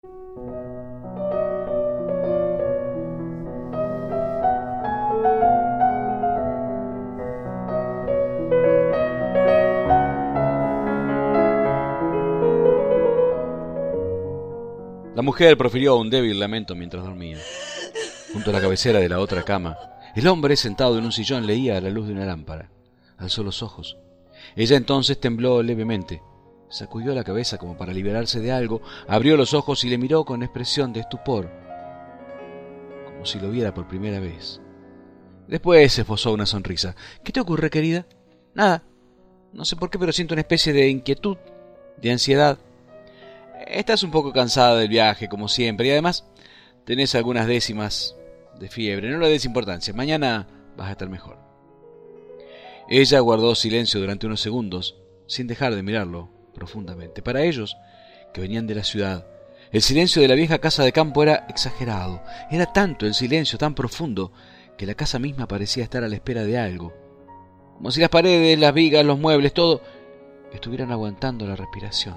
La mujer profirió un débil lamento mientras dormía. Junto a la cabecera de la otra cama, el hombre, sentado en un sillón, leía a la luz de una lámpara. Alzó los ojos. Ella entonces tembló levemente. Sacudió la cabeza como para liberarse de algo, abrió los ojos y le miró con expresión de estupor, como si lo viera por primera vez. Después se esbozó una sonrisa. «¿Qué te ocurre, querida?» «Nada. No sé por qué, pero siento una especie de inquietud, de ansiedad. Estás un poco cansada del viaje, como siempre, y además tenés algunas décimas de fiebre. No le des importancia. Mañana vas a estar mejor». Ella guardó silencio durante unos segundos, sin dejar de mirarlo profundamente. Para ellos, que venían de la ciudad, el silencio de la vieja casa de campo era exagerado. Era tanto el silencio, tan profundo, que la casa misma parecía estar a la espera de algo. Como si las paredes, las vigas, los muebles, todo estuvieran aguantando la respiración.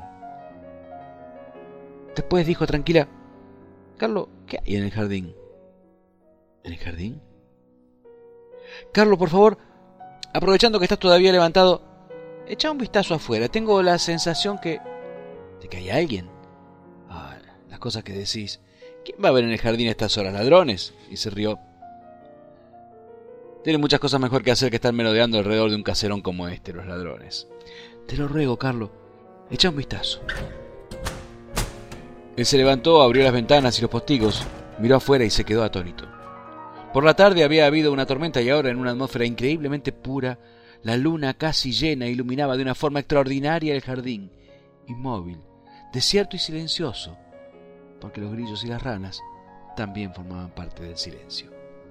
Después dijo tranquila: «Carlos, ¿qué hay en el jardín?» «¿En el jardín?» «Carlos, por favor, aprovechando que estás todavía levantado, echa un vistazo afuera. Tengo la sensación de que hay alguien». «Ah, las cosas que decís. ¿Quién va a ver en el jardín a estas horas? ¿Ladrones?» Y se rió. «Tienen muchas cosas mejor que hacer que estar merodeando alrededor de un caserón como este, los ladrones». «Te lo ruego, Carlos, echa un vistazo». Él se levantó, abrió las ventanas y los postigos, miró afuera y se quedó atónito. Por la tarde había habido una tormenta y ahora, en una atmósfera increíblemente pura, la luna casi llena iluminaba de una forma extraordinaria el jardín, inmóvil, desierto y silencioso, porque los grillos y las ranas también formaban parte del silencio.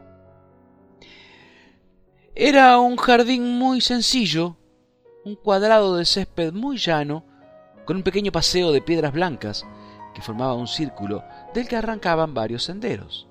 Era un jardín muy sencillo, un cuadrado de césped muy llano, con un pequeño paseo de piedras blancas que formaba un círculo del que arrancaban varios senderos.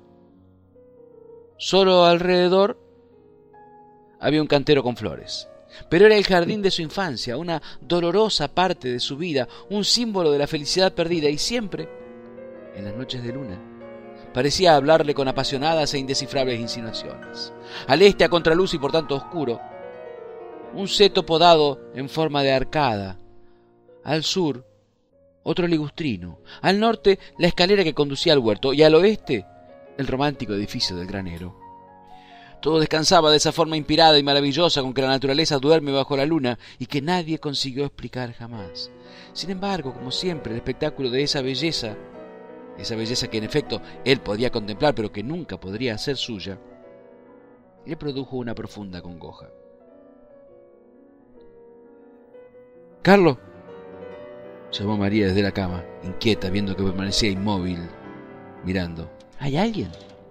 Solo alrededor había un cantero con flores, pero era el jardín de su infancia, una dolorosa parte de su vida, un símbolo de la felicidad perdida, y siempre, en las noches de luna, parecía hablarle con apasionadas e indescifrables insinuaciones. Al este, a contraluz y por tanto oscuro, un seto podado en forma de arcada. Al sur, otro ligustrino. Al norte, la escalera que conducía al huerto. Y al oeste, el romántico edificio del granero. Todo descansaba de esa forma inspirada y maravillosa con que la naturaleza duerme bajo la luna y que nadie consiguió explicar jamás. Sin embargo, como siempre, el espectáculo de esa belleza que en efecto él podía contemplar pero que nunca podría ser suya, le produjo una profunda congoja. «Carlos», llamó María desde la cama, inquieta, viendo que permanecía inmóvil, mirando. «¿Hay alguien?»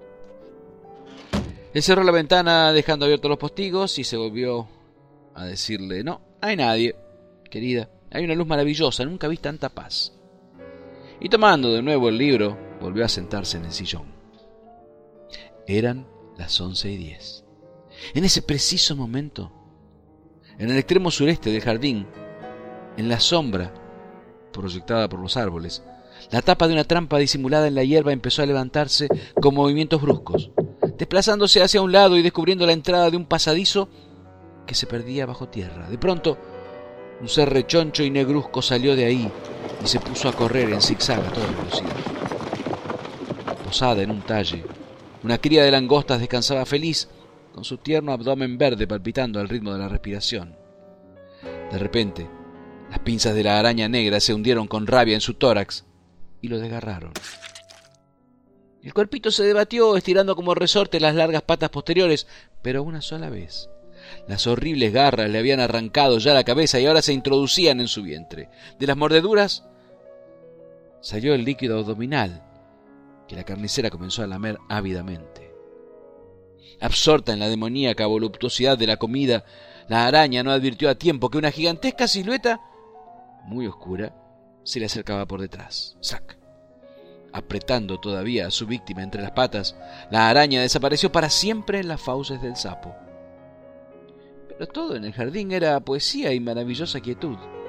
Él cerró la ventana dejando abiertos los postigos y se volvió a decirle: «No, hay nadie, querida. Hay una luz maravillosa, nunca vi tanta paz». Y tomando de nuevo el libro, volvió a sentarse en el sillón. Eran las 11:10. En ese preciso momento, en el extremo sureste del jardín, en la sombra proyectada por los árboles, la tapa de una trampa disimulada en la hierba empezó a levantarse con movimientos bruscos, desplazándose hacia un lado y descubriendo la entrada de un pasadizo que se perdía bajo tierra. De pronto, un ser rechoncho y negruzco salió de ahí y se puso a correr en zigzag a toda velocidad. Posada en un talle, una cría de langostas descansaba feliz, con su tierno abdomen verde palpitando al ritmo de la respiración. De repente, las pinzas de la araña negra se hundieron con rabia en su tórax y lo desgarraron. El cuerpito se debatió, estirando como resorte las largas patas posteriores, pero una sola vez. Las horribles garras le habían arrancado ya la cabeza y ahora se introducían en su vientre. De las mordeduras salió el líquido abdominal, que la carnicera comenzó a lamer ávidamente. Absorta en la demoníaca voluptuosidad de la comida, la araña no advirtió a tiempo que una gigantesca silueta, muy oscura, se le acercaba por detrás. ¡Sac! Apretando todavía a su víctima entre las patas, la araña desapareció para siempre en las fauces del sapo. Pero todo en el jardín era poesía y maravillosa quietud.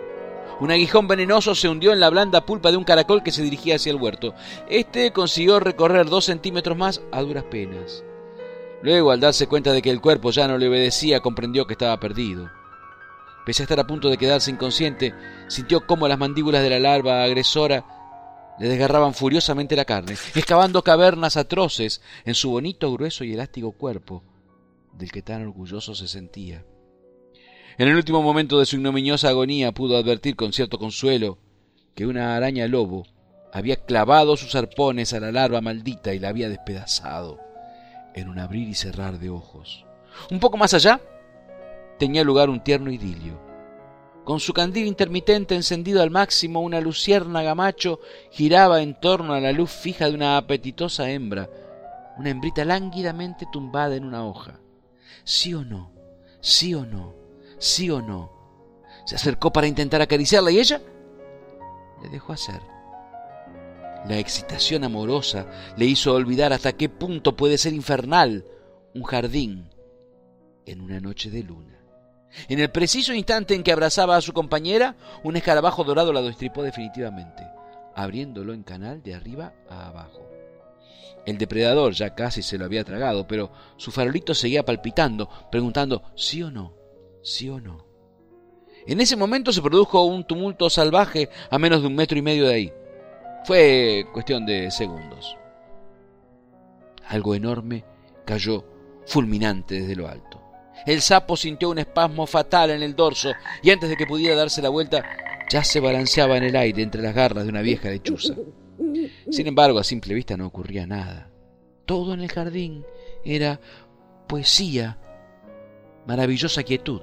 Un aguijón venenoso se hundió en la blanda pulpa de un caracol que se dirigía hacia el huerto. Consiguió recorrer 2 centímetros más a duras penas. Luego, al darse cuenta de que el cuerpo ya no le obedecía, comprendió que estaba perdido. Pese a estar a punto de quedarse inconsciente, sintió cómo las mandíbulas de la larva agresora le desgarraban furiosamente la carne, excavando cavernas atroces en su bonito, grueso y elástico cuerpo, del que tan orgulloso se sentía. En el último momento de su ignominiosa agonía pudo advertir con cierto consuelo que una araña lobo había clavado sus arpones a la larva maldita y la había despedazado en un abrir y cerrar de ojos. Un poco más allá tenía lugar un tierno idilio. Con su candil intermitente encendido al máximo, una luciérnaga macho giraba en torno a la luz fija de una apetitosa hembra, una hembrita lánguidamente tumbada en una hoja. ¿Sí o no? ¿Sí o no? ¿Sí o no? Se acercó para intentar acariciarla y ella le dejó hacer. La excitación amorosa le hizo olvidar hasta qué punto puede ser infernal un jardín en una noche de luna. En el preciso instante en que abrazaba a su compañera, un escarabajo dorado la destripó definitivamente, abriéndolo en canal de arriba a abajo. El depredador ya casi se lo había tragado, pero su farolito seguía palpitando, preguntando ¿sí o no? ¿Sí o no? En ese momento se produjo un tumulto salvaje a menos de 1,5 metros de ahí. Fue cuestión de segundos. Algo enorme cayó fulminante desde lo alto. El sapo sintió un espasmo fatal en el dorso y antes de que pudiera darse la vuelta, ya se balanceaba en el aire entre las garras de una vieja lechuza. Sin embargo, a simple vista no ocurría nada. Todo en el jardín era poesía, maravillosa quietud.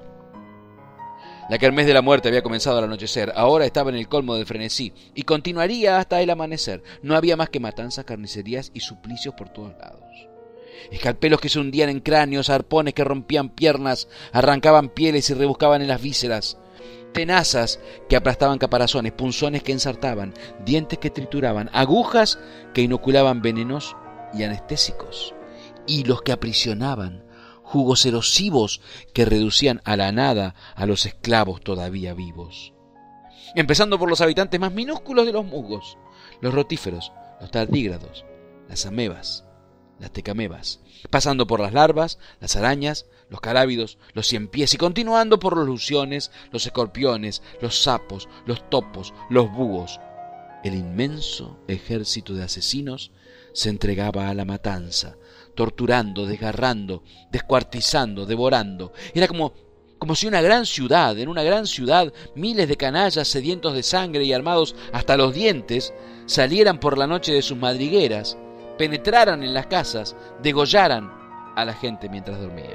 La kermés de la muerte había comenzado al anochecer. Ahora estaba en el colmo del frenesí y continuaría hasta el amanecer. No había más que matanzas, carnicerías y suplicios por todos lados. Escalpelos que se hundían en cráneos, arpones que rompían piernas, arrancaban pieles y rebuscaban en las vísceras, tenazas que aplastaban caparazones, punzones que ensartaban, dientes que trituraban, agujas que inoculaban venenos y anestésicos, hilos que aprisionaban, jugos erosivos que reducían a la nada a los esclavos todavía vivos. Empezando por los habitantes más minúsculos de los musgos, los rotíferos, los tardígrados, las amebas, las tecamebas, pasando por las larvas, las arañas, los carábidos, los ciempiés y continuando por los luciones, los escorpiones, los sapos, los topos, los búhos. El inmenso ejército de asesinos se entregaba a la matanza, torturando, desgarrando, descuartizando, devorando. Era como si en una gran ciudad, miles de canallas sedientos de sangre y armados hasta los dientes, salieran por la noche de sus madrigueras, penetraran en las casas, degollaran a la gente mientras dormía.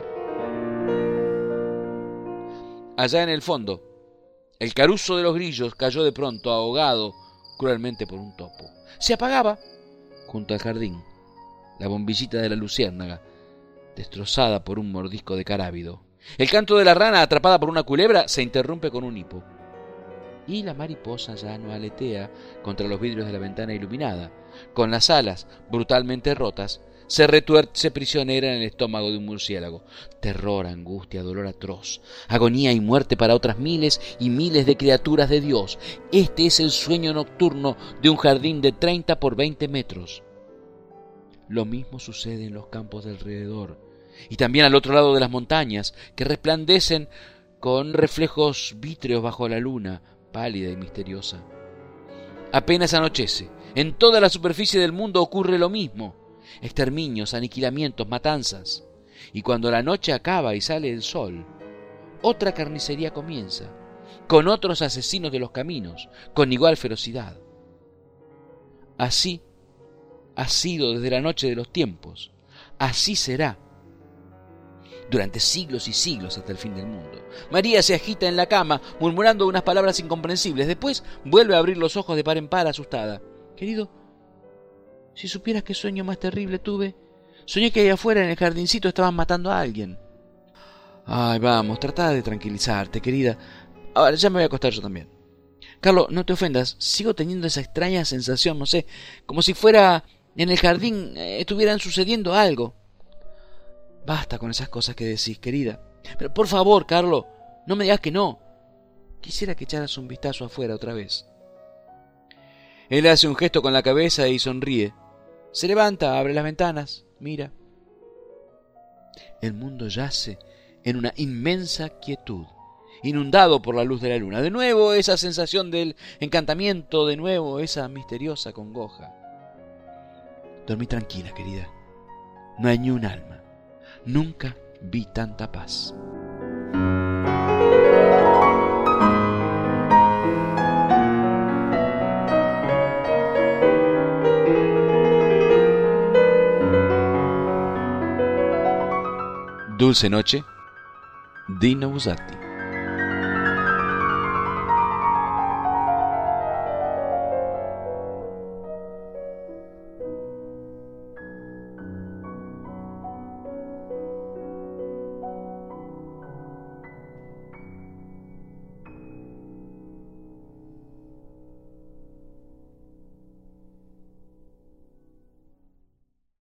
Allá en el fondo, el caruso de los grillos cayó de pronto ahogado cruelmente por un topo. Se apagaba, junto al jardín, la bombillita de la luciérnaga, destrozada por un mordisco de carábido. El canto de la rana, atrapada por una culebra, se interrumpe con un hipo. Y la mariposa ya no aletea contra los vidrios de la ventana iluminada. Con las alas brutalmente rotas, se retuerce prisionera en el estómago de un murciélago. Terror, angustia, dolor atroz, agonía y muerte para otras miles y miles de criaturas de Dios. Este es el sueño nocturno de un jardín de 30 por 20 metros. Lo mismo sucede en los campos de alrededor y también al otro lado de las montañas, que resplandecen con reflejos vítreos bajo la luna, pálida y misteriosa. Apenas anochece, en toda la superficie del mundo ocurre lo mismo: exterminios, aniquilamientos, matanzas. Y cuando la noche acaba y sale el sol, otra carnicería comienza, con otros asesinos de los caminos, con igual ferocidad. Así ha sido desde la noche de los tiempos, así será durante siglos y siglos hasta el fin del mundo. María se agita en la cama, murmurando unas palabras incomprensibles. Después vuelve a abrir los ojos de par en par, asustada. Querido, si supieras qué sueño más terrible tuve. Soñé que ahí afuera en el jardincito estaban matando a alguien. Ay, vamos, trata de tranquilizarte, querida. Ahora ya me voy a acostar yo también. Carlos, no te ofendas, sigo teniendo esa extraña sensación, no sé, como si fuera en el jardín estuvieran sucediendo algo. Basta con esas cosas que decís, querida. Pero por favor, Carlos, no me digas que no. Quisiera que echaras un vistazo afuera otra vez. Él hace un gesto con la cabeza y sonríe. Se levanta, abre las ventanas, mira. El mundo yace en una inmensa quietud, inundado por la luz de la luna. De nuevo esa sensación del encantamiento, de nuevo esa misteriosa congoja. Dormí tranquila, querida. No hay ni un alma. Nunca vi tanta paz. Dulce noche, Dino Buzzati.